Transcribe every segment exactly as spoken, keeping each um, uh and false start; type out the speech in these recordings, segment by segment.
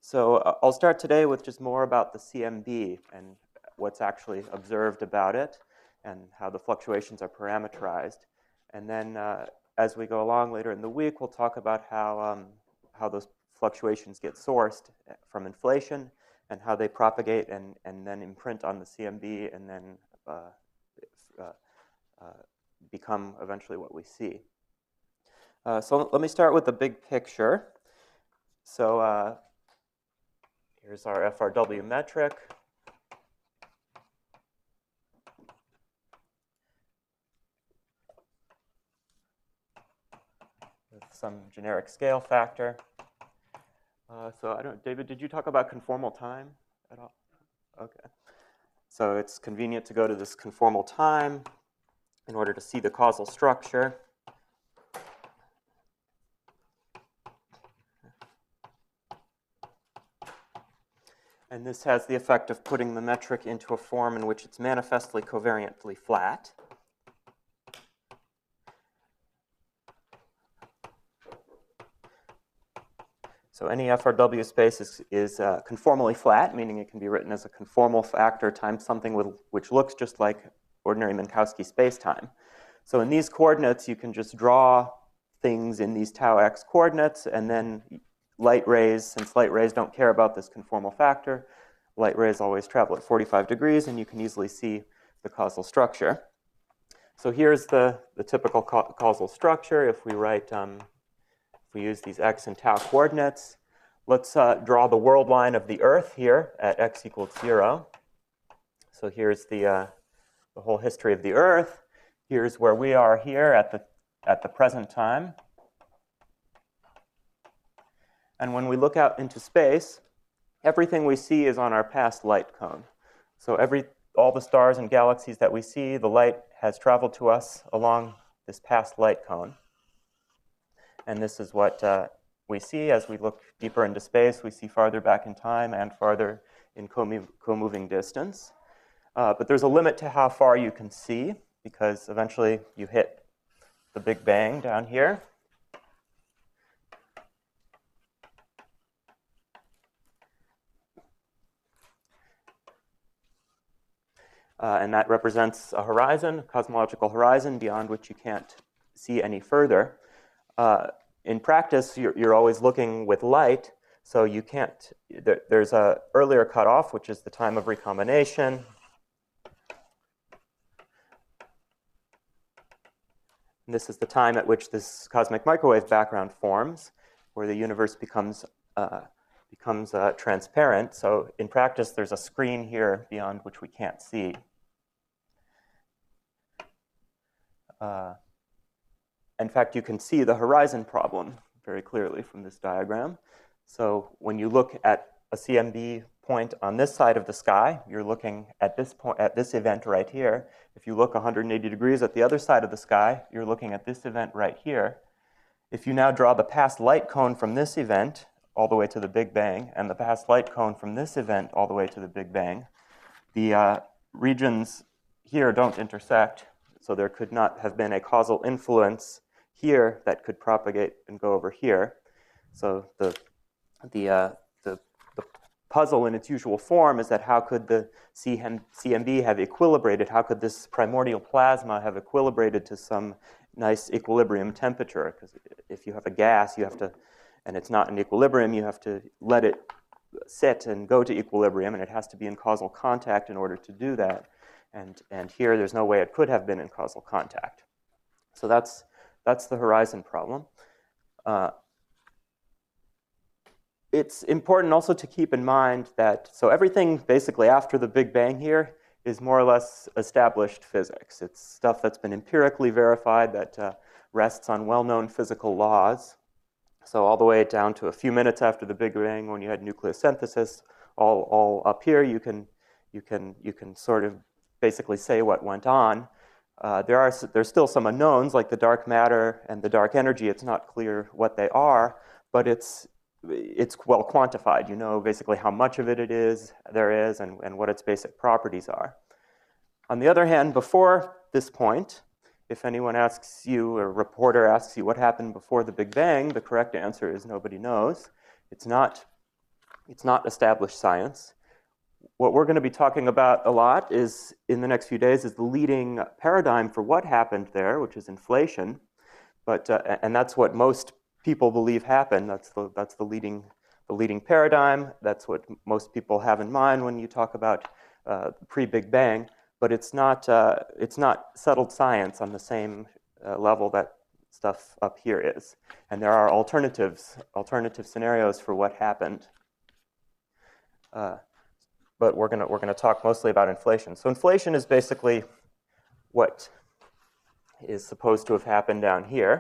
So uh, I'll start today with just more about the C M B and what's actually observed about it and how the fluctuations are parameterized. And then uh, as we go along later in the week, we'll talk about how, um, how those fluctuations get sourced from inflation and how they propagate and, and then imprint on the C M B and then uh, uh, uh, become eventually what we see. Uh, so let me start with the big picture. So uh, here's our F R W metric. With some generic scale factor. Uh, so I don't, David, did you talk about conformal time at all? Okay. So it's convenient to go to this conformal time in order to see the causal structure. And this has the effect of putting the metric into a form in which it's manifestly covariantly flat. So any F R W space is, is uh, conformally flat, meaning it can be written as a conformal factor times something with, which looks just like ordinary Minkowski spacetime. So in these coordinates, you can just draw things in these tau x coordinates, and then light rays, since light rays don't care about this conformal factor, light rays always travel at forty-five degrees, and you can easily see the causal structure. So here's the, the typical ca causal structure. If we write, um, if we use these x and tau coordinates, let's uh, draw the world line of the Earth here at x equals zero. So here's the, uh, the whole history of the Earth. Here's where we are here at the, at the present time. And when we look out into space, everything we see is on our past light cone. So every, all the stars and galaxies that we see, the light has traveled to us along this past light cone. And this is what uh, we see as we look deeper into space. We see farther back in time and farther in co-moving distance. Uh, but there's a limit to how far you can see, because eventually you hit the Big Bang down here. Uh, and that represents a horizon, a cosmological horizon, beyond which you can't see any further. Uh, in practice, you're, you're always looking with light, so you can't, there, there's a earlier cutoff, which is the time of recombination. And this is the time at which this cosmic microwave background forms, where the universe becomes, uh, becomes uh, transparent. So in practice, there's a screen here beyond which we can't see. Uh, in fact, you can see the horizon problem very clearly from this diagram. So when you look at a C M B point on this side of the sky, you're looking at this point, at this event right here. If you look one hundred eighty degrees at the other side of the sky, you're looking at this event right here. If you now draw the past light cone from this event all the way to the Big Bang, and the past light cone from this event all the way to the Big Bang, the uh, regions here don't intersect, so there could not have been a causal influence here that could propagate and go over here. So the, the, uh, the, the puzzle in its usual form is that how could the C M B have equilibrated? How could this primordial plasma have equilibrated to some nice equilibrium temperature? Because if you have a gas, you have to, and it's not in equilibrium, you have to let it sit and go to equilibrium, and it has to be in causal contact in order to do that. And, and here, there's no way it could have been in causal contact. So that's, that's the horizon problem. Uh, it's important also to keep in mind that, so everything basically after the Big Bang here is more or less established physics. It's stuff that's been empirically verified, that uh, rests on well-known physical laws. So all the way down to a few minutes after the Big Bang, when you had nucleosynthesis, all, all up here, you can, you, can, you can sort of basically say what went on. Uh, there are, there's still some unknowns, like the dark matter and the dark energy. It's not clear what they are, but it's, it's well quantified. You know basically how much of it it is, there is, and, and what its basic properties are. On the other hand, before this point, if anyone asks you, or a reporter asks you what happened before the Big Bang, the correct answer is nobody knows. It's not It's not established science. What we're going to be talking about a lot is, in the next few days, is the leading paradigm for what happened there, which is inflation. But, uh, and that's what most people believe happened. That's the, that's the leading the leading paradigm. That's what most people have in mind when you talk about uh, pre-Big Bang. But it's not, uh, it's not settled science on the same uh, level that stuff up here is. And there are alternatives, alternative scenarios for what happened. Uh, but we're going we're gonna talk mostly about inflation. So inflation is basically what is supposed to have happened down here.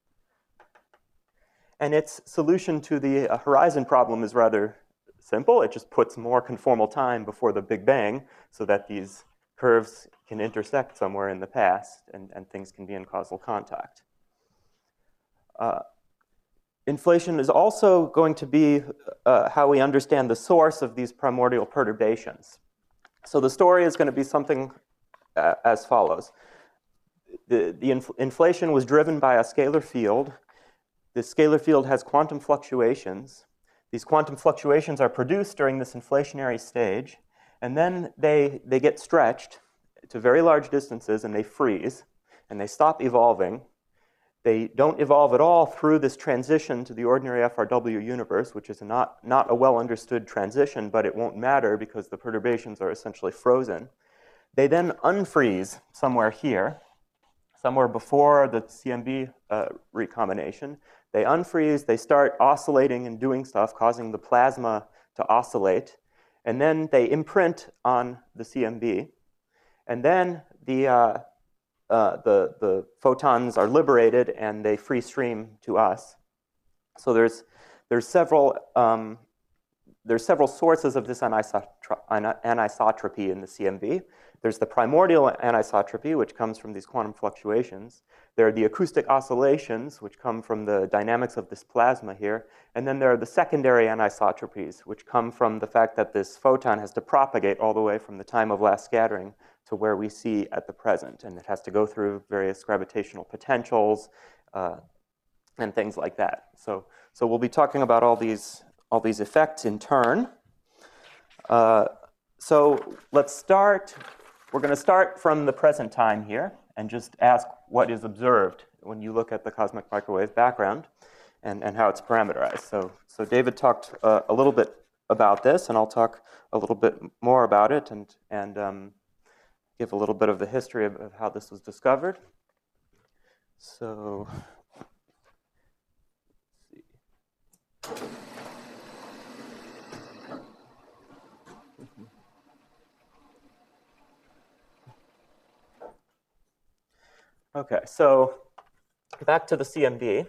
And its solution to the uh, horizon problem is rather simple. It just puts more conformal time before the Big Bang so that these curves can intersect somewhere in the past and, and things can be in causal contact. Uh, inflation is also going to be uh, how we understand the source of these primordial perturbations. So the story is going to be something uh, as follows. The, the inf inflation was driven by a scalar field. This scalar field has quantum fluctuations. These quantum fluctuations are produced during this inflationary stage, and then they, they get stretched to very large distances and they freeze, and they stop evolving. They don't evolve at all through this transition to the ordinary F R W universe, which is not, not a well-understood transition, but it won't matter because the perturbations are essentially frozen. They then unfreeze somewhere here, somewhere before the C M B uh, recombination. They unfreeze, they start oscillating and doing stuff, causing the plasma to oscillate, and then they imprint on the C M B. And then the, uh, uh, the, the photons are liberated and they free stream to us. So there's, there's, several, um, there's several sources of this anisotropy in the C M B. There's the primordial anisotropy, which comes from these quantum fluctuations. There are the acoustic oscillations, which come from the dynamics of this plasma here. And then there are the secondary anisotropies, which come from the fact that this photon has to propagate all the way from the time of last scattering to where we see at the present. And it has to go through various gravitational potentials uh, and things like that. So, so we'll be talking about all these, all these effects in turn. Uh, so let's start. We're going to start from the present time here and just ask what is observed when you look at the cosmic microwave background and, and how it's parameterized. So, so David talked uh, a little bit about this, and I'll talk a little bit more about it and, and um, give a little bit of the history of, of how this was discovered. So, let's see. Okay, so back to the C M B.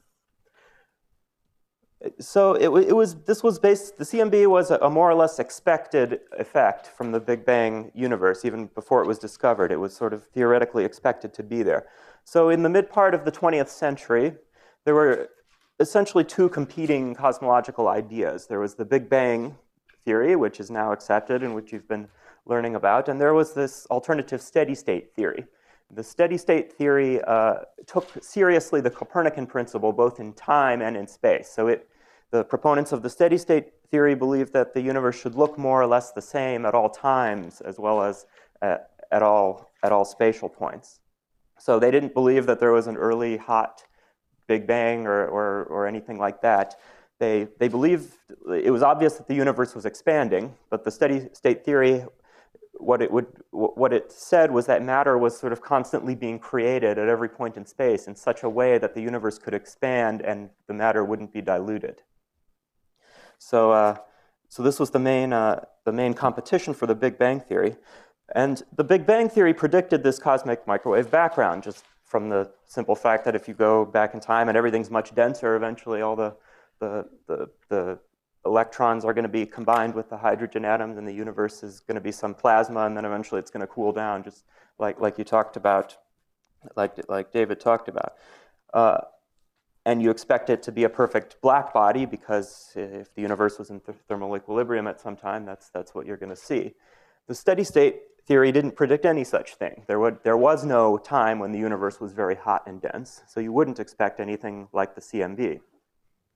So it, it was, this was based, the C M B was a, a more or less expected effect from the Big Bang universe, even before it was discovered. It was sort of theoretically expected to be there. So in the mid part of the twentieth century, there were essentially two competing cosmological ideas. There was the Big Bang theory, which is now accepted and which you've been learning about, and there was this alternative steady state theory. The steady state theory uh, took seriously the Copernican principle both in time and in space. So it, the proponents of the steady state theory believed that the universe should look more or less the same at all times as well as at, at, all, at all spatial points. So they didn't believe that there was an early hot Big Bang or, or, or anything like that. They, they believed it was obvious that the universe was expanding, but the steady state theory What it, would, what it said was that matter was sort of constantly being created at every point in space in such a way that the universe could expand and the matter wouldn't be diluted. So, uh, so this was the main, uh, the main competition for the Big Bang theory. And the Big Bang theory predicted this cosmic microwave background just from the simple fact that if you go back in time and everything's much denser, eventually all the, the, the, the electrons are going to be combined with the hydrogen atoms, and the universe is going to be some plasma, and then eventually it's going to cool down, just like, like you talked about, like, like David talked about. Uh, and you expect it to be a perfect black body because if the universe was in th thermal equilibrium at some time, that's, that's what you're going to see. The steady state theory didn't predict any such thing. There, would, there was no time when the universe was very hot and dense, so you wouldn't expect anything like the C M B.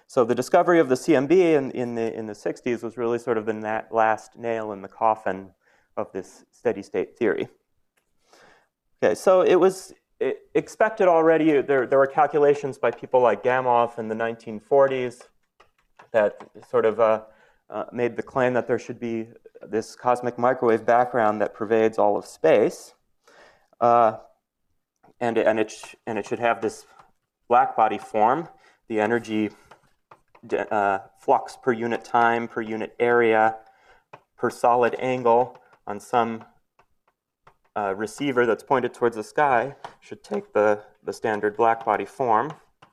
So the discovery of the C M B in, in, the, in the sixties was really sort of the na last nail in the coffin of this steady state theory. Okay, so it was it expected already, there, there were calculations by people like Gamow in the nineteen forties that sort of uh, uh, made the claim that there should be this cosmic microwave background that pervades all of space. Uh, and, and, it sh and it should have this black body form, the energy uh, flux per unit time, per unit area, per solid angle on some uh, receiver that's pointed towards the sky should take the, the standard black body form.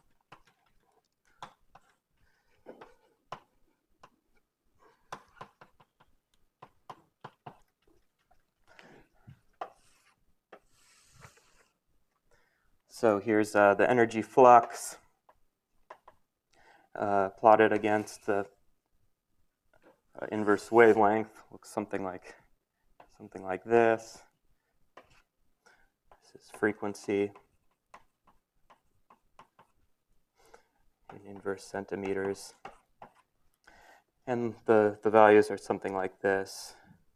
So here's uh, the energy flux uh, plotted against the uh, inverse wavelength. Looks something like something like this. This is frequency in inverse centimeters, and the the values are something like this.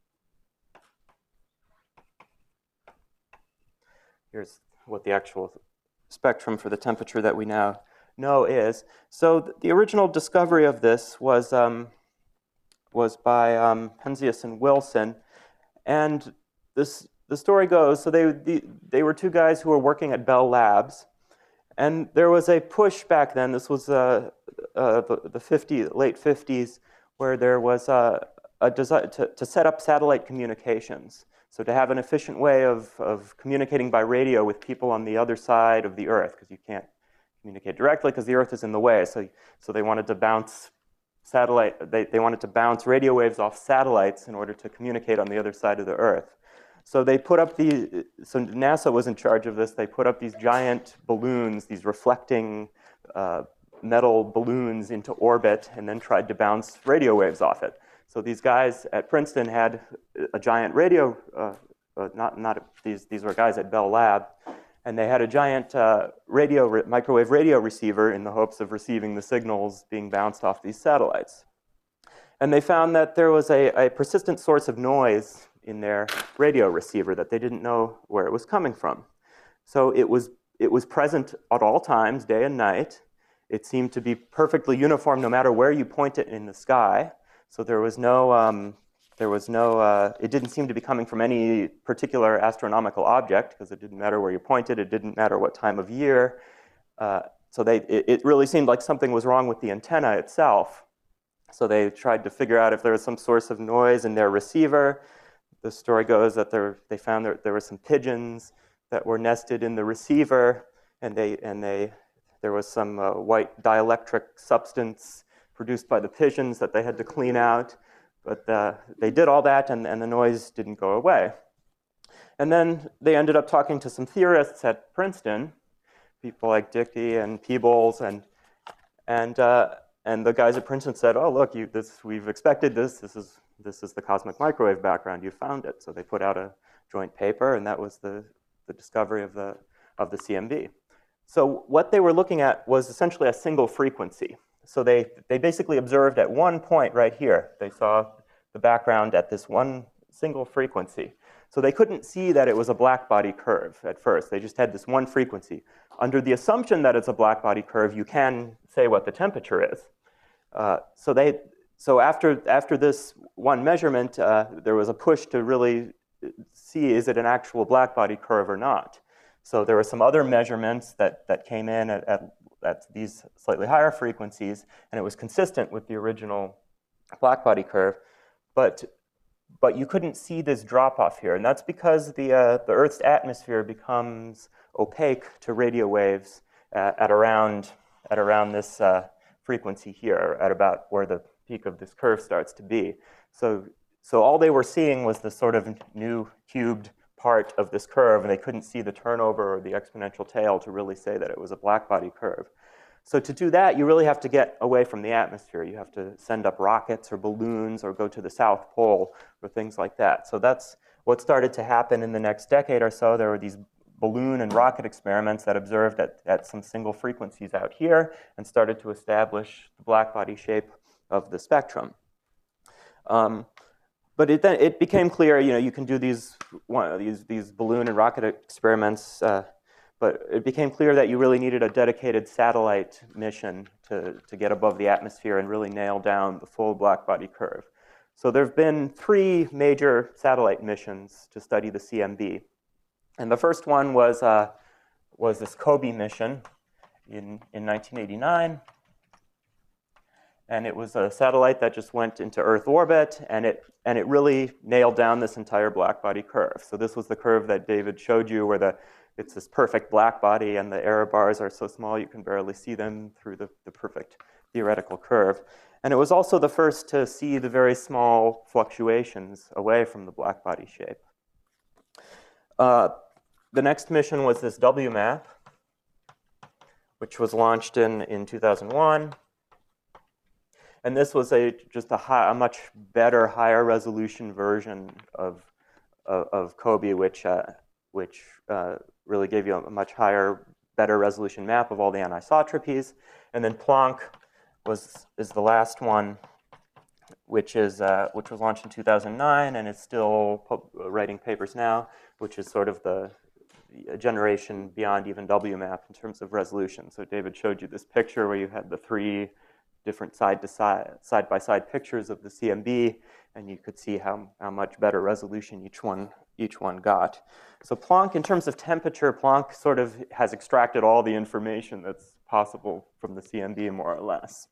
Here's what the actual spectrum for the temperature that we now know is. So th the original discovery of this was um, was by um, Penzias and Wilson, and this the story goes. So they the, they were two guys who were working at Bell Labs, and there was a push back then. This was uh, uh, the, the fifty, late fifties, where there was uh, a desire to, to set up satellite communications. So to have an efficient way of, of communicating by radio with people on the other side of the Earth, because you can't communicate directly because the Earth is in the way. So, so they wanted to bounce satellite, they, they wanted to bounce radio waves off satellites in order to communicate on the other side of the Earth. So they put up the, so NASA was in charge of this. They put up these giant balloons, these reflecting uh, metal balloons into orbit, and then tried to bounce radio waves off it. So these guys at Princeton had a giant radio, uh, uh, not, not these, these were guys at Bell Lab, and they had a giant uh, radio, re microwave radio receiver in the hopes of receiving the signals being bounced off these satellites. And they found that there was a, a persistent source of noise in their radio receiver that they didn't know where it was coming from. So it was, it was present at all times, day and night. It seemed to be perfectly uniform no matter where you point it in the sky. So there was no, um, there was no, uh, it didn't seem to be coming from any particular astronomical object, because it didn't matter where you pointed, it didn't matter what time of year. Uh, so they, it, it really seemed like something was wrong with the antenna itself. So they tried to figure out if there was some source of noise in their receiver. The story goes that there, they found that there were some pigeons that were nested in the receiver, and they, and they, there was some uh, white dielectric substance produced by the pigeons that they had to clean out. But uh, they did all that, and, and the noise didn't go away. And then they ended up talking to some theorists at Princeton, people like Dickey and Peebles, and, and, uh, and the guys at Princeton said, oh, look, you, this, we've expected this. This is, this is the cosmic microwave background. You found it. So they put out a joint paper, and that was the, the discovery of the, of the C M B. So what they were looking at was essentially a single frequency. So they, they basically observed at one point right here. They saw the background at this one single frequency. So they couldn't see that it was a black body curve at first. They just had this one frequency. Under the assumption that it's a black body curve, you can say what the temperature is. Uh, so they, so after, after this one measurement, uh, there was a push to really see, is it an actual black body curve or not? So there were some other measurements that, that came in at, at at these slightly higher frequencies, and it was consistent with the original blackbody curve, but, but you couldn't see this drop-off here, and that's because the, uh, the Earth's atmosphere becomes opaque to radio waves at, at, around, at around this uh, frequency here, at about where the peak of this curve starts to be. So, so all they were seeing was this sort of new cubed part of this curve, and they couldn't see the turnover or the exponential tail to really say that it was a blackbody curve. So to do that, you really have to get away from the atmosphere. You have to send up rockets or balloons or go to the South Pole or things like that. So that's what started to happen in the next decade or so. There were these balloon and rocket experiments that observed at, at some single frequencies out here and started to establish the blackbody shape of the spectrum. Um, but it then it became clear, you know, you can do these one, these these balloon and rocket experiments, uh, but it became clear that you really needed a dedicated satellite mission to to get above the atmosphere and really nail down the full blackbody curve. So there have been three major satellite missions to study the C M B, and the first one was uh, was this COBE mission in in nineteen eighty-nine. And it was a satellite that just went into Earth orbit, and it and it really nailed down this entire blackbody curve. So this was the curve that David showed you, where the it's this perfect blackbody, and the error bars are so small you can barely see them through the, the perfect theoretical curve. And it was also the first to see the very small fluctuations away from the blackbody shape. Uh, the next mission was this W MAP, which was launched in, in two thousand one. And this was a just a, high, a much better, higher resolution version of of, of COBE, which uh, which uh, really gave you a much higher, better resolution map of all the anisotropies. And then Planck was is the last one, which is uh, which was launched in two thousand nine and is still writing papers now, which is sort of the a generation beyond even W MAP in terms of resolution. So David showed you this picture where you had the three different side-to-side, side-by-side pictures of the C M B, and you could see how, how much better resolution each one, each one got. So Planck, in terms of temperature, Planck sort of has extracted all the information that's possible from the C M B, more or less.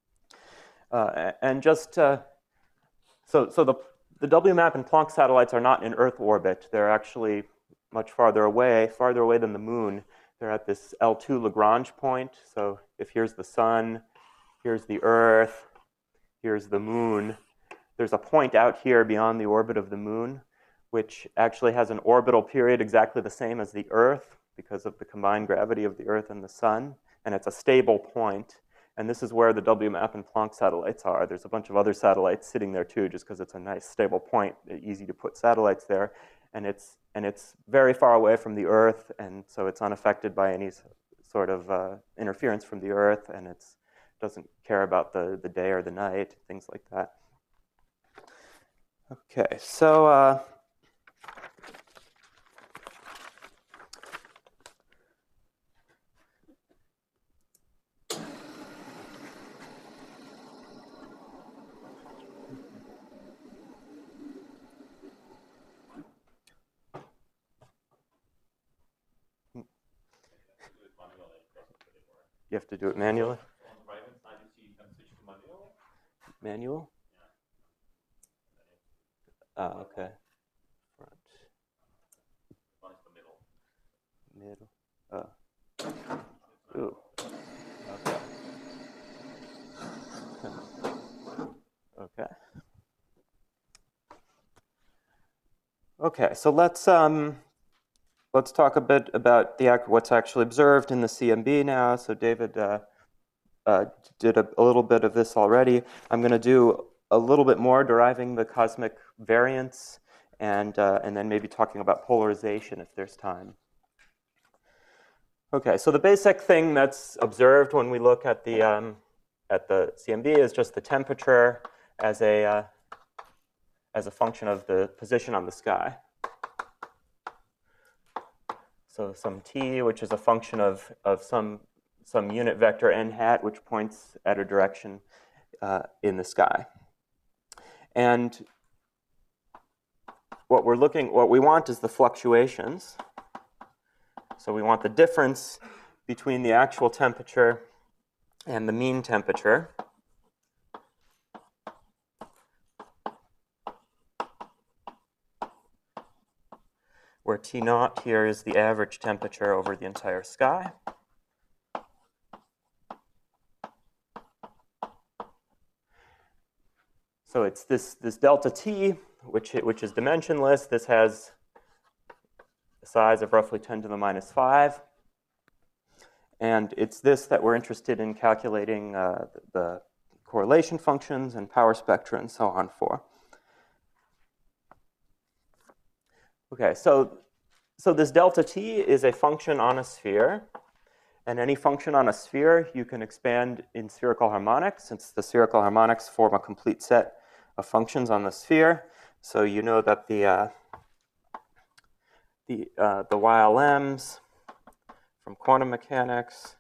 Uh, and just, uh, so, so the, the W MAP and Planck satellites are not in Earth orbit. They're actually much farther away, farther away than the moon. They're at this L two Lagrange point. So if here's the sun, here's the Earth, here's the moon. There's a point out here beyond the orbit of the moon, which actually has an orbital period exactly the same as the Earth because of the combined gravity of the Earth and the sun, and it's a stable point. And this is where the W MAP and Planck satellites are. There's a bunch of other satellites sitting there too, just because it's a nice stable point, easy to put satellites there. And it's, and it's very far away from the Earth, and so it's unaffected by any sort of uh, interference from the Earth, and it's doesn't care about the, the day or the night, things like that. Okay, so uh, you have to do it manually? Manual? Oh, okay. Front. Middle. Oh. Ooh. Okay. Okay. Okay. So let's um, let's talk a bit about the what's actually observed in the C M B now. So David uh, uh, did a, a little bit of this already. I'm going to do a little bit more, deriving the cosmic variance, and uh, and then maybe talking about polarization if there's time. Okay, so the basic thing that's observed when we look at the um, at the C M B is just the temperature as a uh, as a function of the position on the sky. So some t, which is a function of of some some unit vector n hat, which points at a direction uh, in the sky. And what we're looking, what we want is the fluctuations. So we want the difference between the actual temperature and the mean temperature. Where T naught here is the average temperature over the entire sky. So it's this, this delta T, which, which is dimensionless. This has a size of roughly ten to the minus five. And it's this that we're interested in calculating uh, the correlation functions and power spectra and so on for. Okay, so, so this delta t is a function on a sphere. And any function on a sphere you can expand in spherical harmonics, since the spherical harmonics form a complete set of functions on the sphere. So you know that the uh, the uh, the Y L Ms from quantum mechanics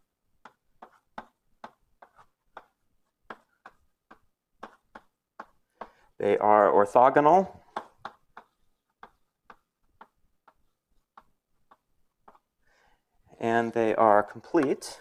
they are orthogonal. And they are complete.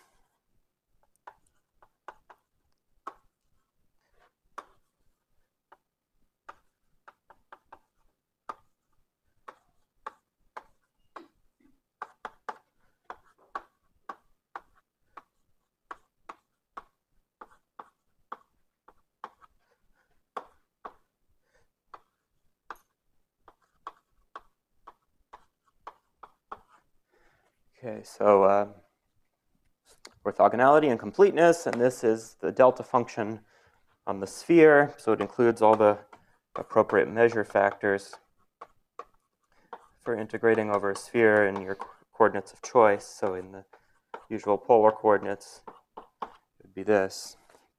Okay, so uh, orthogonality and completeness, and this is the delta function on the sphere, so it includes all the appropriate measure factors for integrating over a sphere in your coordinates of choice. So in the usual polar coordinates, it would be this.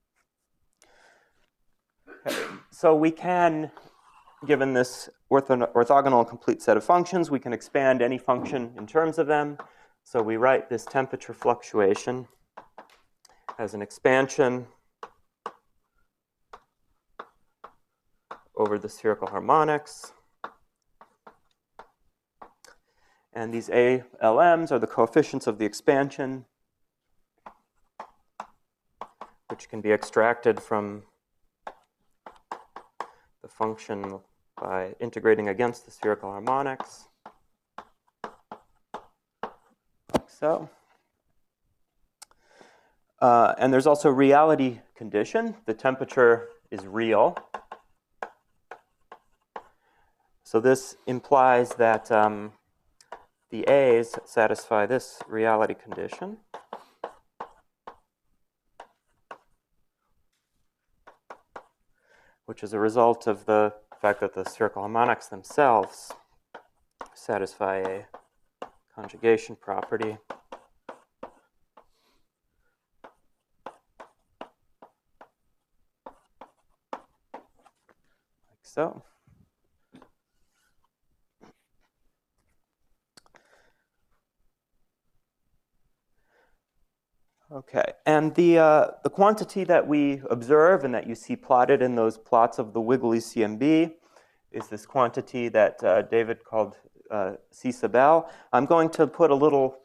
Okay. So we can, given this ortho orthogonal and complete set of functions, we can expand any function in terms of them. So we write this temperature fluctuation as an expansion over the spherical harmonics. And these A L Ms are the coefficients of the expansion, which can be extracted from the function by integrating against the spherical harmonics, like so. Uh, and there's also reality condition. The temperature is real. So this implies that um, the A's satisfy this reality condition. Which is a result of the fact that the spherical harmonics themselves satisfy a conjugation property. Like so. Okay, and the, uh, the quantity that we observe and that you see plotted in those plots of the wiggly C M B is this quantity that uh, David called uh, C sub L. I'm going to put a little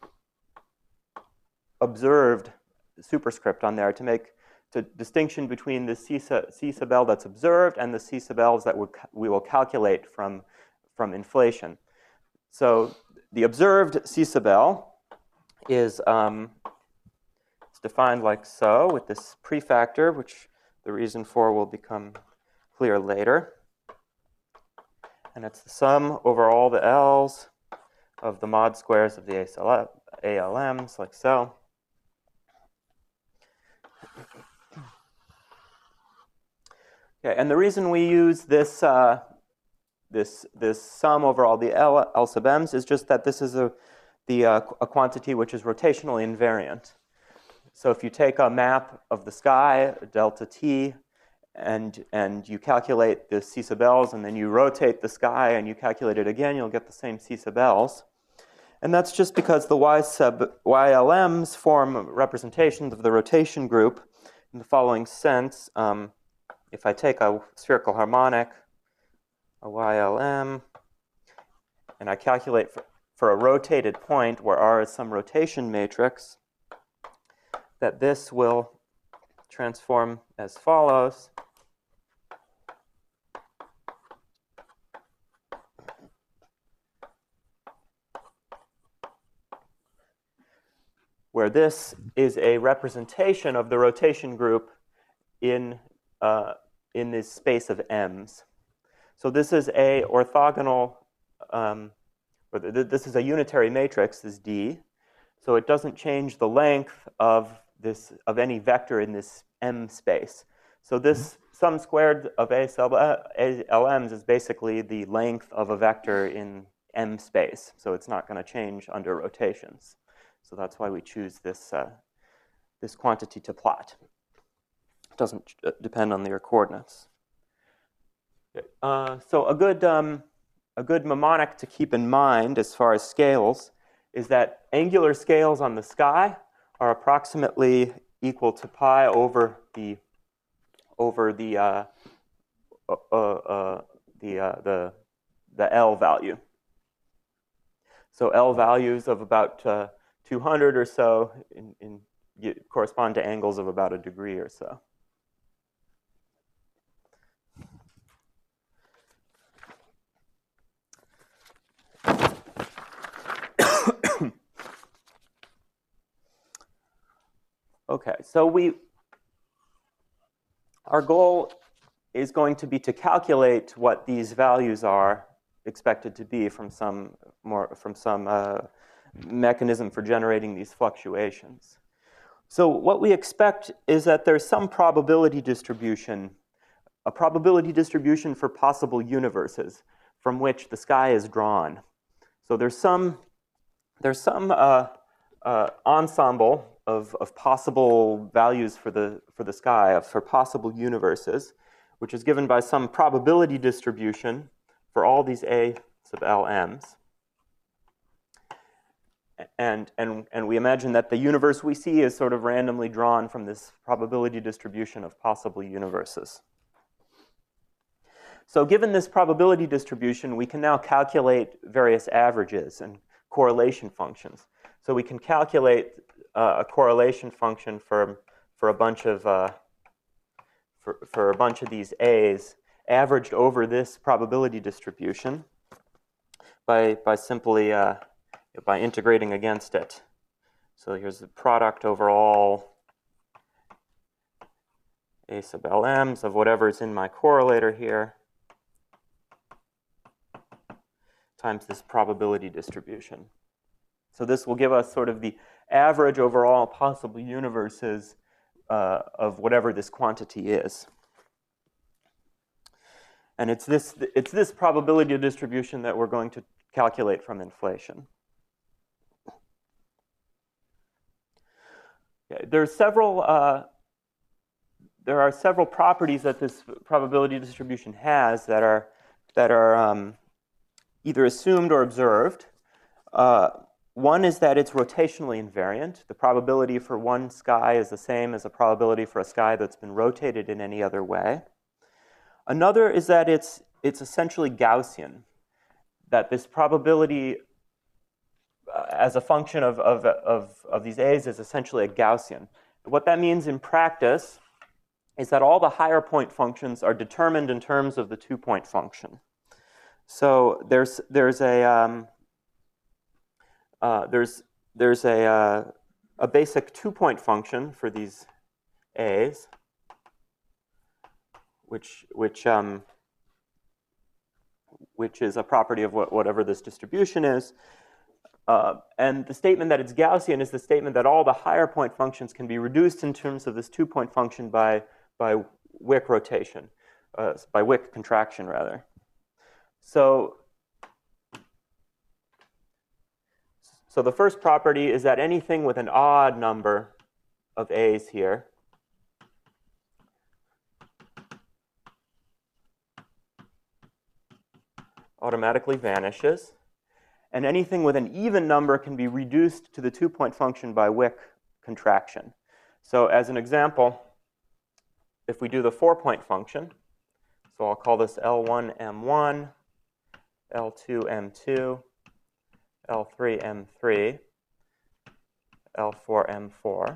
observed superscript on there to make the distinction between the C sub, C sub L that's observed and the C sub Ls that we, we will calculate from, from inflation. So the observed C sub L is um, defined like so, with this prefactor, which the reason for will become clear later. And it's the sum over all the L's of the mod squares of the A L Ms, like so. Okay, and the reason we use this, uh, this, this sum over all the L, L sub M's is just that this is a, the, uh, a quantity which is rotationally invariant. So if you take a map of the sky, delta t, and, and you calculate the C sub L's, and then you rotate the sky and you calculate it again, you'll get the same C sub L's. And that's just because the Y sub Y L Ms form representations of the rotation group in the following sense. Um, if I take a spherical harmonic, a Y L M, and I calculate for, for a rotated point where R is some rotation matrix, that this will transform as follows. Where this is a representation of the rotation group in, uh, in this space of M's. So this is a orthogonal, um, or th this is a unitary matrix, this D. So it doesn't change the length of this of any vector in this M space. So this sum squared of A sub L M's is basically the length of a vector in M space, so it's not going to change under rotations. So that's why we choose this, uh, this quantity to plot. It doesn't depend on their coordinates. Uh, so a good, um, a good mnemonic to keep in mind as far as scales is that angular scales on the sky are approximately equal to pi over the over the uh, uh, uh, the uh, the the L value. So L values of about uh, two hundred or so in, in, correspond to angles of about a degree or so. Okay, so we, our goal is going to be to calculate what these values are expected to be from some more from some uh, mechanism for generating these fluctuations. So what we expect is that there's some probability distribution, a probability distribution for possible universes from which the sky is drawn. So there's some there's some uh, uh, ensemble of, of possible values for the for the sky, of, for possible universes, which is given by some probability distribution for all these A sub L M's. And, and, and we imagine that the universe we see is sort of randomly drawn from this probability distribution of possible universes. So given this probability distribution, we can now calculate various averages and correlation functions. So we can calculate uh, a correlation function for, for, a bunch of, uh, for, for a bunch of these A's averaged over this probability distribution by, by simply uh, by integrating against it. So here's the product over all A sub L M's of whatever's in my correlator here times this probability distribution. So this will give us sort of the average over all possible universes uh, of whatever this quantity is. And it's this, it's this probability distribution that we're going to calculate from inflation. Okay, there's several, uh, there are several properties that this probability distribution has that are, that are um, either assumed or observed. Uh, one is that it's rotationally invariant. The probability for one sky is the same as the probability for a sky that's been rotated in any other way. Another is that it's, it's essentially Gaussian, that this probability uh, as a function of, of, of, of these A's is essentially a Gaussian. What that means in practice is that all the higher point functions are determined in terms of the two-point function. So there's, there's a, um, uh, there's, there's a, uh, a basic two-point function for these A's, which, which, um, which is a property of what, whatever this distribution is. Uh, and the statement that it's Gaussian is the statement that all the higher point functions can be reduced in terms of this two-point function by, by Wick rotation, uh, by Wick contraction, rather. So, so the first property is that anything with an odd number of A's here automatically vanishes. And anything with an even number can be reduced to the two-point function by Wick contraction. So as an example, if we do the four-point function, so I'll call this L one M one, L two M two, L three M three, L four M four.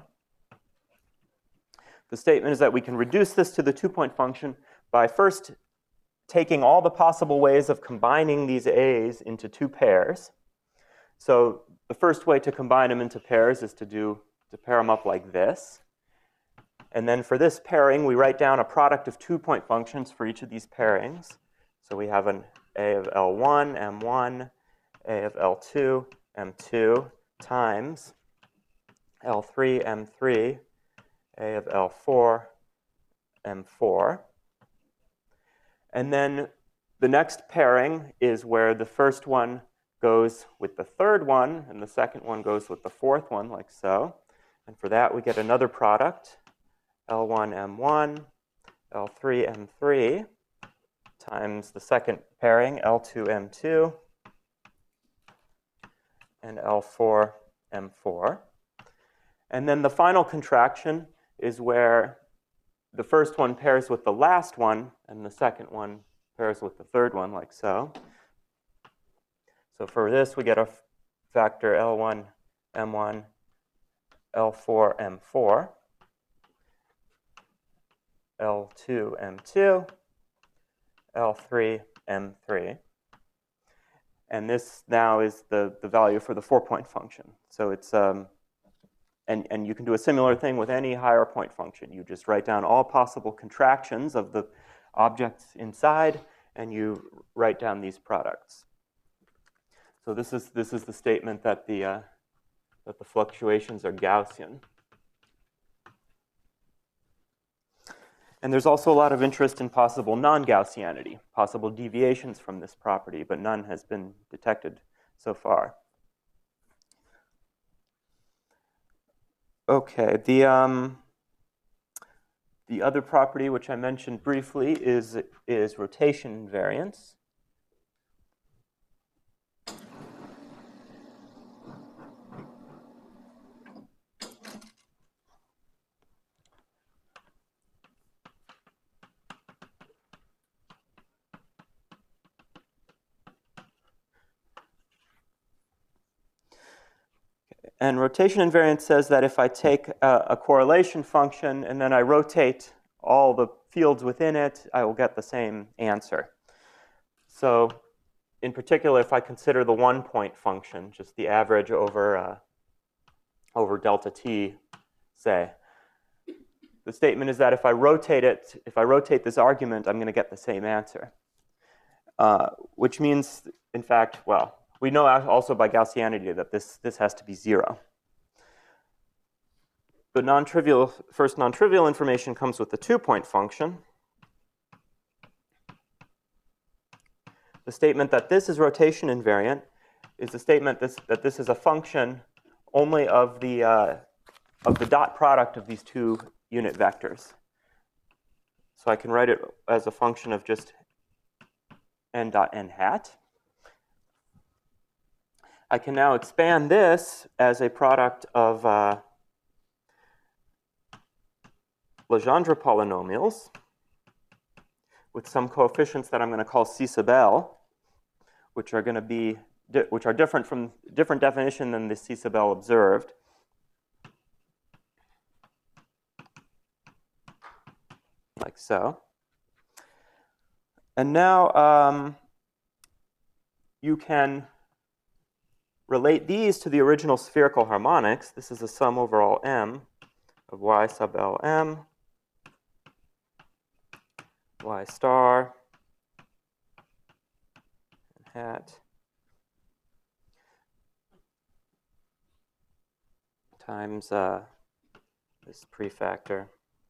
The statement is that we can reduce this to the two-point function by first taking all the possible ways of combining these A's into two pairs. So the first way to combine them into pairs is to do to pair them up like this. And then for this pairing, we write down a product of two-point functions for each of these pairings. So we have an A of L one, M one, A of L two, M two, times L three, M three, A of L four, M four. And then the next pairing is where the first one goes with the third one, and the second one goes with the fourth one, like so. And for that, we get another product, L one M one, L three M three, times the second pairing, L two M two, and L four M four. And then the final contraction is where the first one pairs with the last one, and the second one pairs with the third one, like so. So for this, we get a factor L one M one, L four M four, L two M two, L three M three. And this now is the, the value for the four-point function. So it's, um, and, and you can do a similar thing with any higher point function. You just write down all possible contractions of the objects inside, and you write down these products. So this is, this is the statement that the, uh, that the fluctuations are Gaussian. And there's also a lot of interest in possible non-Gaussianity, possible deviations from this property, but none has been detected so far. Okay, the, um, the other property which I mentioned briefly is, is rotation invariance. And rotation invariance says that if I take a, a correlation function and then I rotate all the fields within it, I will get the same answer. So in particular, if I consider the one-point function, just the average over, uh, over delta t, say, the statement is that if I rotate it, if I rotate this argument, I'm going to get the same answer. Uh, which means, in fact, well, we know also by Gaussianity that this, this has to be zero. But non-trivial, first non-trivial information comes with the two-point function. The statement that this is rotation invariant is the statement this, that this is a function only of the, uh, of the dot product of these two unit vectors. So I can write it as a function of just n dot n hat. I can now expand this as a product of uh, Legendre polynomials with some coefficients that I'm going to call C sub L, which are going to be, which are different from, different definition than the C sub L observed. Like so. And now um, you can relate these to the original spherical harmonics. This is a sum over all m of y sub L m, y star, and hat, times uh, this prefactor,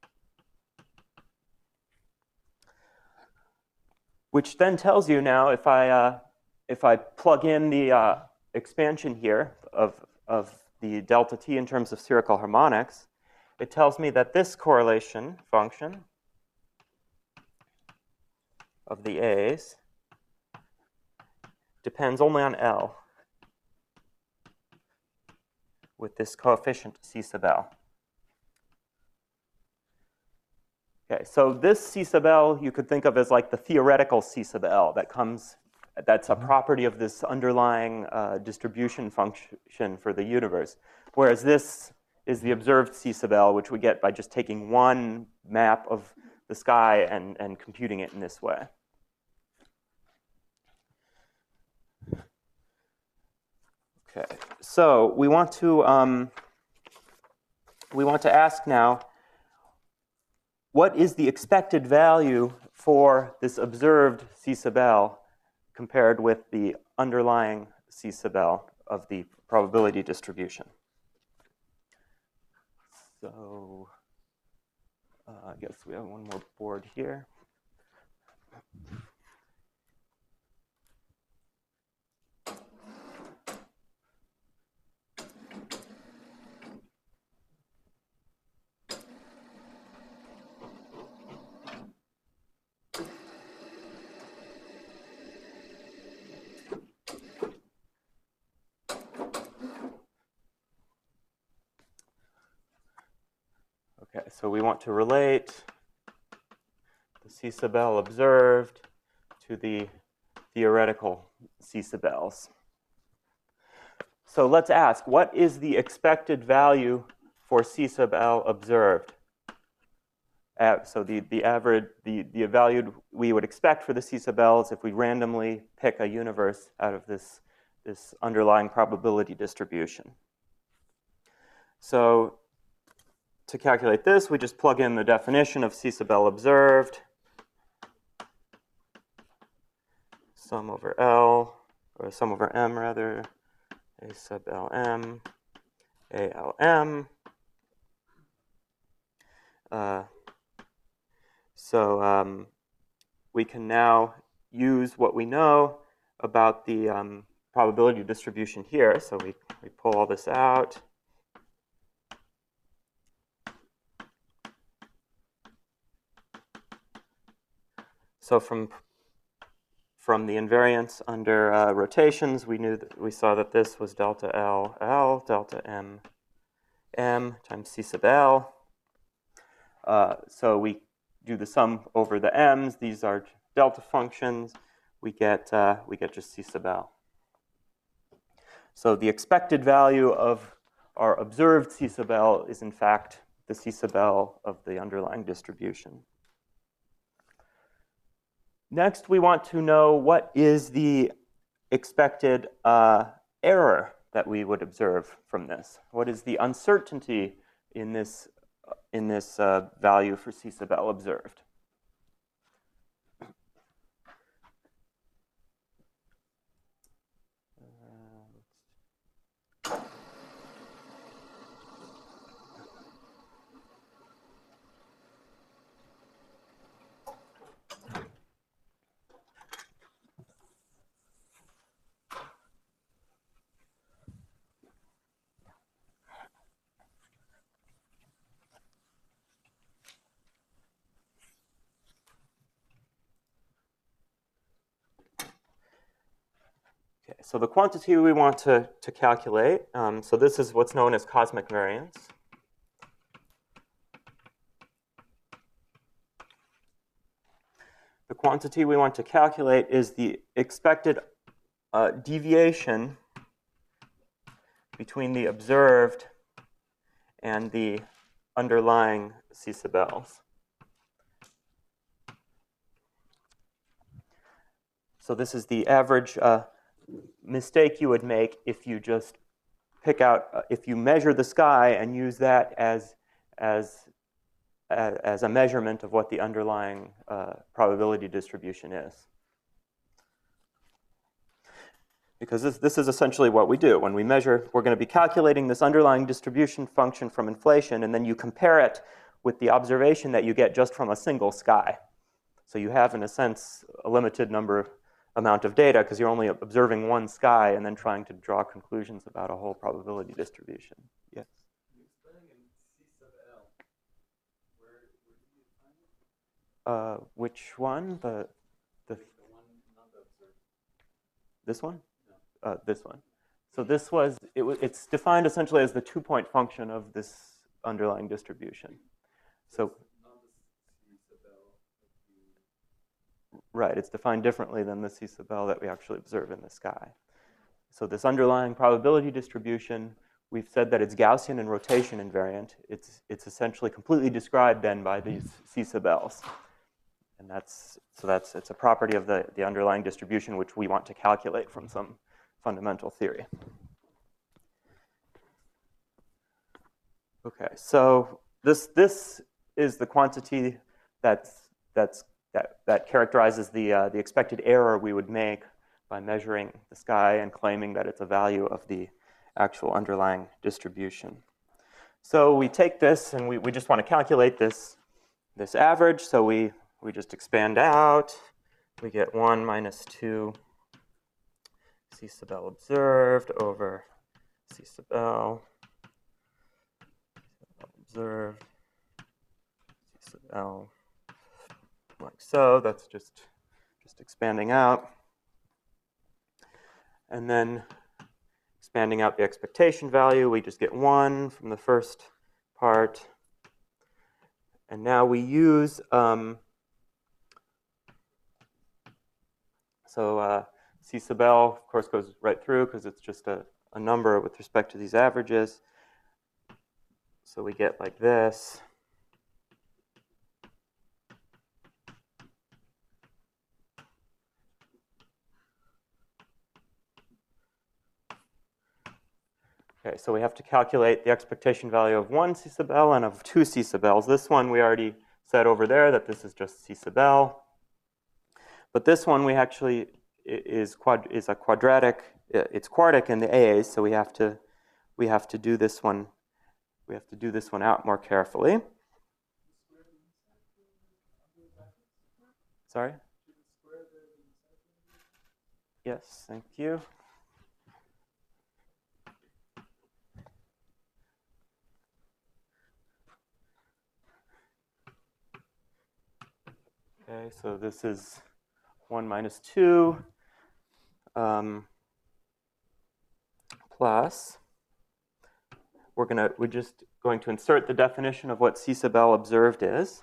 which then tells you now if I, uh, if I plug in the uh, expansion here of, of the delta t in terms of spherical harmonics, it tells me that this correlation function of the A's depends only on L with this coefficient C sub L. Okay, so this C sub L you could think of as like the theoretical C sub L that comes, that's a property of this underlying uh, distribution function for the universe. Whereas this is the observed C sub L, which we get by just taking one map of the sky and, and computing it in this way. Okay, so we want to um, we want to ask now, what is the expected value for this observed C sub L compared with the underlying C sub L of the probability distribution? So uh, I guess we have one more board here. Okay, so we want to relate the C sub L observed to the theoretical C sub Ls. So let's ask, what is the expected value for C sub L observed? Uh, so the, the average, the, the value we would expect for the C sub Ls if we randomly pick a universe out of this, this underlying probability distribution. So to calculate this, we just plug in the definition of C sub L observed. Sum over L, or sum over M rather, A sub L M, A L M. Uh, so um, we can now use what we know about the um, probability distribution here. So we, we pull all this out. So from From the invariance under uh, rotations, we knew that we saw that this was delta L L, delta M M times C sub L. Uh, so we do the sum over the M's. These are delta functions. We get uh, we get just C sub L. So the expected value of our observed C sub L is in fact the C sub L of the underlying distribution. Next, we want to know what is the expected uh, error that we would observe from this. What is the uncertainty in this, uh, in this uh, value for C sub L observed? Okay, so the quantity we want to, to calculate, um, so this is what's known as cosmic variance. The quantity we want to calculate is the expected uh, deviation between the observed and the underlying C sub Ls. So this is the average uh, mistake you would make if you just pick out, uh, if you measure the sky and use that as, as, as, as a measurement of what the underlying uh, probability distribution is. Because this, this is essentially what we do. When we measure, we're going to be calculating this underlying distribution function from inflation, and then you compare it with the observation that you get just from a single sky. So you have, in a sense, a limited number amount of data because you're only observing one sky and then trying to draw conclusions about a whole probability distribution. Yes? You're explaining in C sub L. Where, where do you find it? Uh, which one? The, the, The one not observed. this one? No. Uh, this one. So this was, it, it's defined essentially as the two-point function of this underlying distribution. So right, it's defined differently than the C sub L that we actually observe in the sky. So this underlying probability distribution, we've said that it's Gaussian and rotation invariant. It's, it's essentially completely described then by these C sub Ls. And that's, so that's, it's a property of the, the underlying distribution which we want to calculate from some fundamental theory. Okay, so this, this is the quantity that's, that's That, that characterizes the, uh, the expected error we would make by measuring the sky and claiming that it's a value of the actual underlying distribution. So we take this and we, we just want to calculate this, this average. So we, we just expand out. We get one minus two C sub L observed over C sub L observed C sub L. Like so, that's just, just expanding out. And then expanding out the expectation value, we just get one from the first part And now we use, um, so uh, C sub L, of course, goes right through because it's just a, a number with respect to these averages. So we get like this. Okay, so we have to calculate the expectation value of one C sub L and of two C sub Ls. This one we already said over there that this is just C sub L. But this one we actually is quad is a quadratic. It's quartic in the A As, so we have to we have to do this one. We have to do this one out more carefully. Sorry? Yes, thank you. Okay, so this is one minus two um, plus. We're gonna we're just going to insert the definition of what C sub L observed is.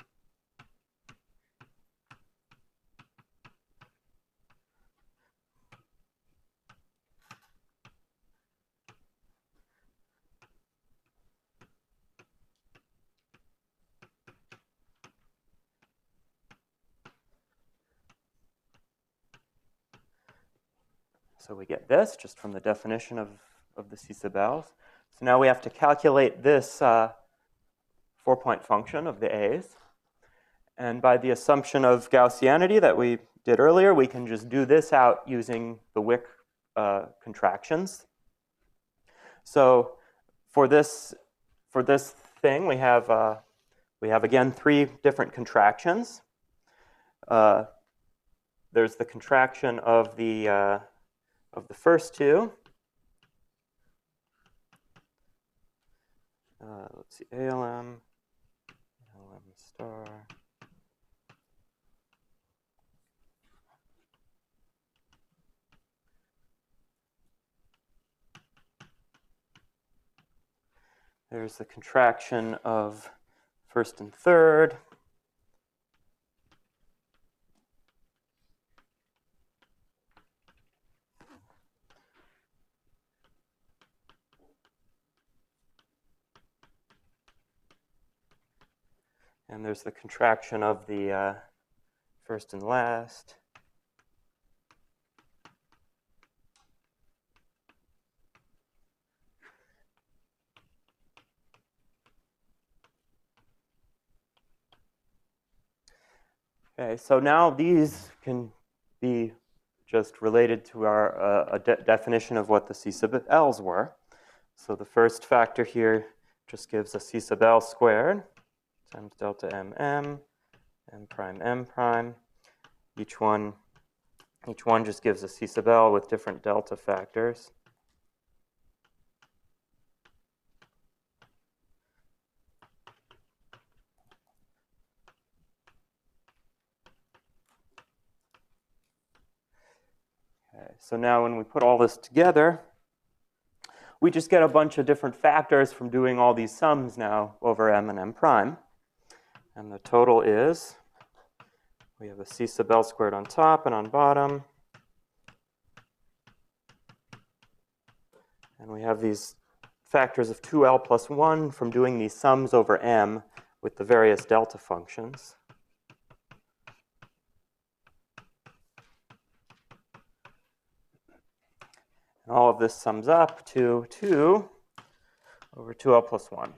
So we get this just from the definition of, of the C sub Ls. So now we have to calculate this uh, four-point function of the A's. And by the assumption of Gaussianity that we did earlier, we can just do this out using the Wick uh, contractions. So for this, for this thing, we have, uh, we have, again, three different contractions. Uh, there's the contraction of the uh, of the first two. Uh, let's see, A L M, A L M star. There's the contraction of first and third. And there's the contraction of the uh, first and last. Okay, so now these can be just related to our uh, a de definition of what the C sub L's were. So the first factor here just gives a C sub L squared times delta M M, M prime M prime. Each one, each one just gives a C sub L with different delta factors. Okay, so now when we put all this together, we just get a bunch of different factors from doing all these sums now over M and M prime. And the total is, we have a C sub L squared on top and on bottom. And we have these factors of two L plus one from doing these sums over M with the various delta functions. And all of this sums up to two over two L plus one.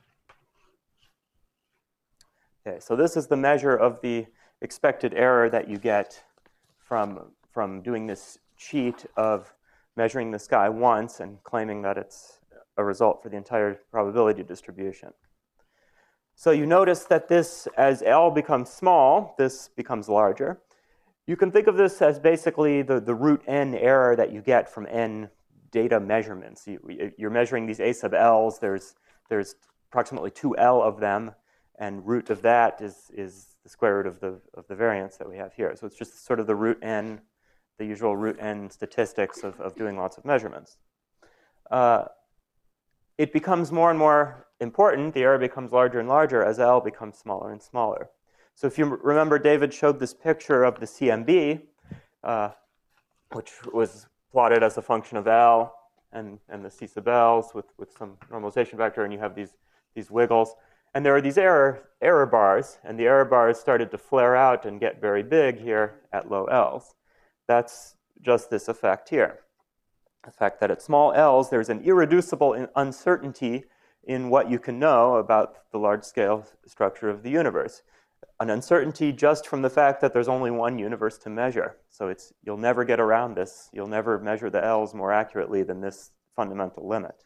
Okay, so this is the measure of the expected error that you get from, from doing this cheat of measuring the sky once and claiming that it's a result for the entire probability distribution. So you notice that this, as L becomes small, this becomes larger. You can think of this as basically the, the root n error that you get from n data measurements. You, you're measuring these A sub L's. There's, there's approximately two L of them. And root of that is, is the square root of the, of the variance that we have here. So it's just sort of the root n, the usual root n statistics of, of doing lots of measurements. Uh, it becomes more and more important, the error becomes larger and larger as L becomes smaller and smaller. So if you remember, David showed this picture of the C M B, uh, which was plotted as a function of L and, and the C sub L's with, with some normalization vector, and you have these, these wiggles. And there are these error, error bars, and the error bars started to flare out and get very big here at low L's. That's just this effect here. The fact that at small L's, there's an irreducible uncertainty in what you can know about the large-scale structure of the universe. An uncertainty just from the fact that there's only one universe to measure. So it's, you'll never get around this. You'll never measure the L's more accurately than this fundamental limit.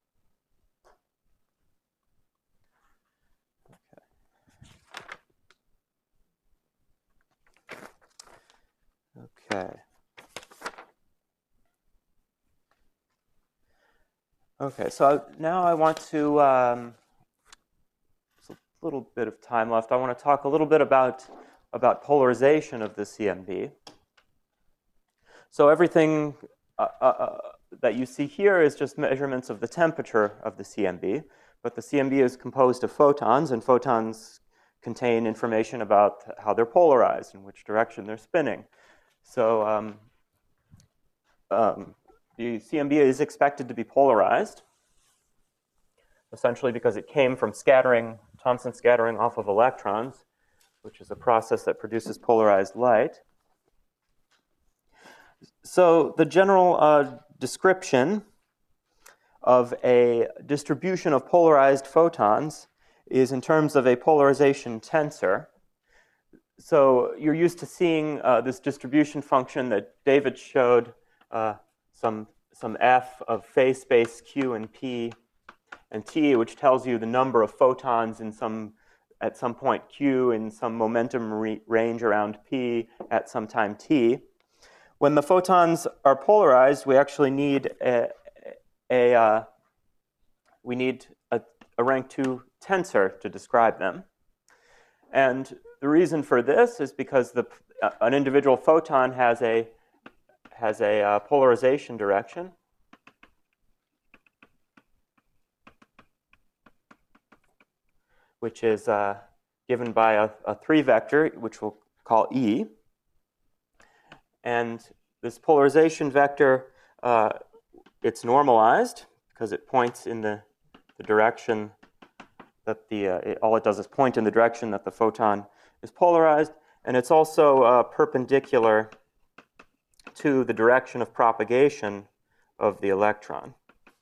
Okay. Okay, so now I want to, um, there's a little bit of time left. I want to talk a little bit about, about polarization of the C M B. So everything uh, uh, that you see here is just measurements of the temperature of the C M B. But the C M B is composed of photons, and photons contain information about how they're polarized and which direction they're spinning. So um, um, the C M B is expected to be polarized, essentially because it came from scattering, Thomson scattering off of electrons, which is a process that produces polarized light. So the general uh, description of a distribution of polarized photons is in terms of a polarization tensor. So you're used to seeing uh, this distribution function that David showed, uh, some, some f of phase space q and p and t, which tells you the number of photons in some, at some point q in some momentum range around p at some time t. When the photons are polarized, we actually need a, a uh, we need a, a rank two tensor to describe them. And the reason for this is because the, uh, an individual photon has a, has a uh, polarization direction. Which is uh, given by a, a three vector, which we'll call E. And this polarization vector, uh, it's normalized because it points in the, the direction that the, uh, it, all it does is point in the direction that the photon is polarized. And it's also uh, perpendicular to the direction of propagation of the electron,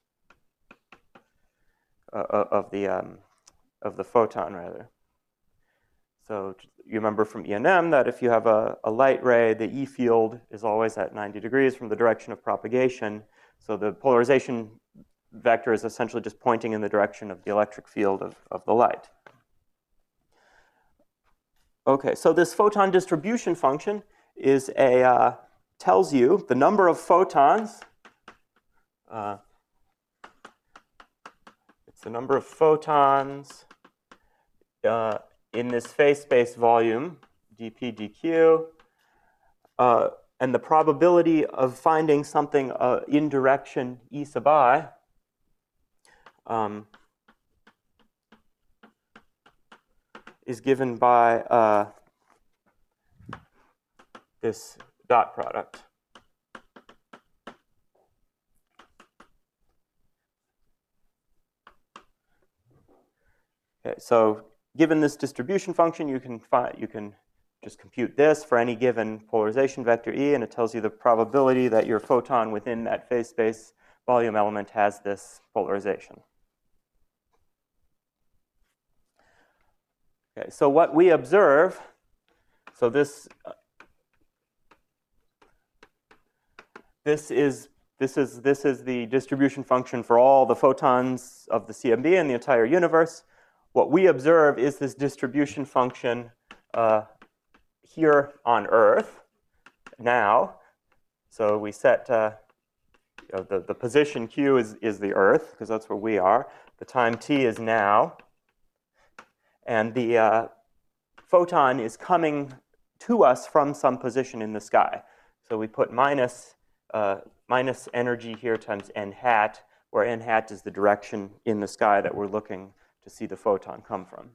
uh, of the um, of the photon, rather. So you remember from E and M that if you have a, a light ray, the E field is always at ninety degrees from the direction of propagation. So the polarization vector is essentially just pointing in the direction of the electric field of, of the light. Okay, so this photon distribution function is a, uh, tells you the number of photons. Uh, it's the number of photons Uh, in this phase space volume, dp dq, uh, and the probability of finding something uh, in direction E sub I um, is given by uh, this dot product. Okay, so given this distribution function, you can find, you can just compute this for any given polarization vector E, and it tells you the probability that your photon within that phase space volume element has this polarization. Okay, so what we observe, so this uh, this is this is this is the distribution function for all the photons of the C M B in the entire universe. What we observe is this distribution function uh, here on Earth now. So we set uh, you know, the, the position Q is, is the Earth, because that's where we are. The time T is now. And the uh, photon is coming to us from some position in the sky. So we put minus, uh, minus energy here times n hat, where n hat is the direction in the sky that we're looking to see the photon come from.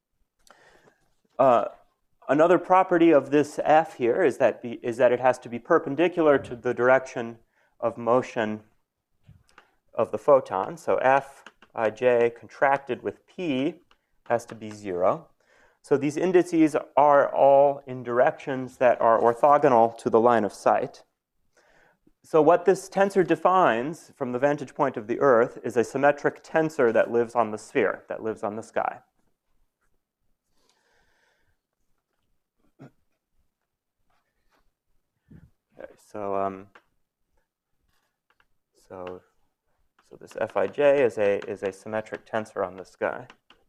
Uh, another property of this F here is that, be, is that it has to be perpendicular to the direction of motion of the photon. So Fij contracted with P has to be zero. So these indices are all in directions that are orthogonal to the line of sight. So what this tensor defines from the vantage point of the Earth is a symmetric tensor that lives on the sphere, that lives on the sky. Okay, so um, so so this Fij is a is a symmetric tensor on the sky.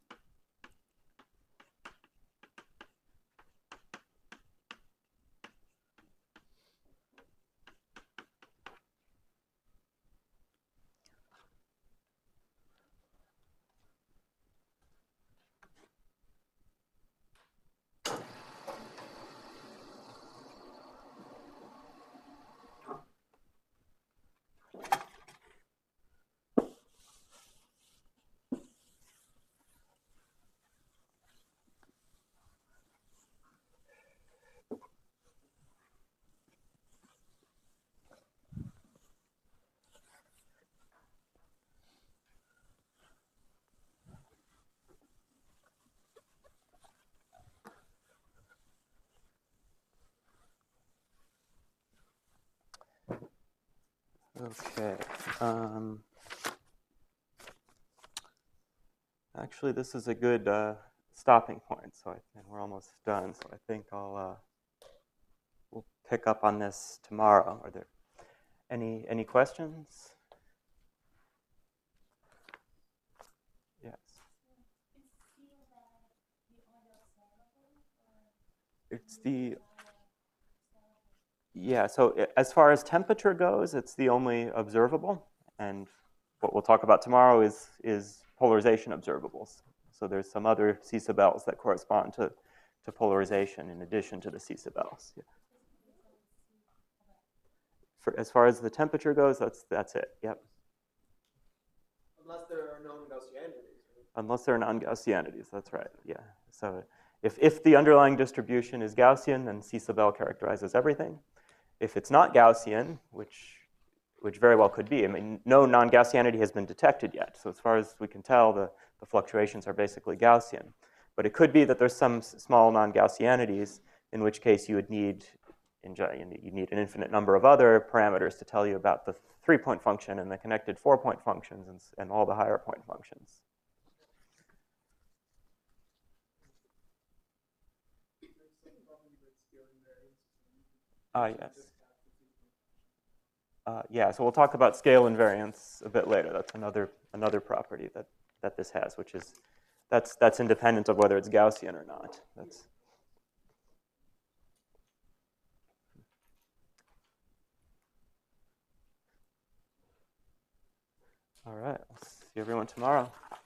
Okay. Um, actually, this is a good uh, stopping point. So I, and we're almost done. So I think I'll uh, we'll pick up on this tomorrow. Are there any any questions? Yes. It's the yeah. So i- as far as temperature goes, it's the only observable, and what we'll talk about tomorrow is is polarization observables. So there's some other C sub Ls that correspond to to polarization in addition to the C sub Ls. Yeah. For, as far as the temperature goes, that's that's it. Yep. Unless there are known Gaussianities. Right? Unless there are non-Gaussianities, that's right. Yeah. So if if the underlying distribution is Gaussian, then C sub L characterizes everything. If it's not Gaussian, which which very well could be, I mean, no non-Gaussianity has been detected yet. So as far as we can tell, the, the fluctuations are basically Gaussian. But it could be that there's some small non-Gaussianities, in which case you would need you need an infinite number of other parameters to tell you about the three-point function and the connected four-point functions and, and all the higher point functions. Ah, uh, yes. Uh, yeah, so we'll talk about scale invariance a bit later. That's another another property that, that this has, which is that's that's independent of whether it's Gaussian or not. That's all right. I'll see everyone tomorrow.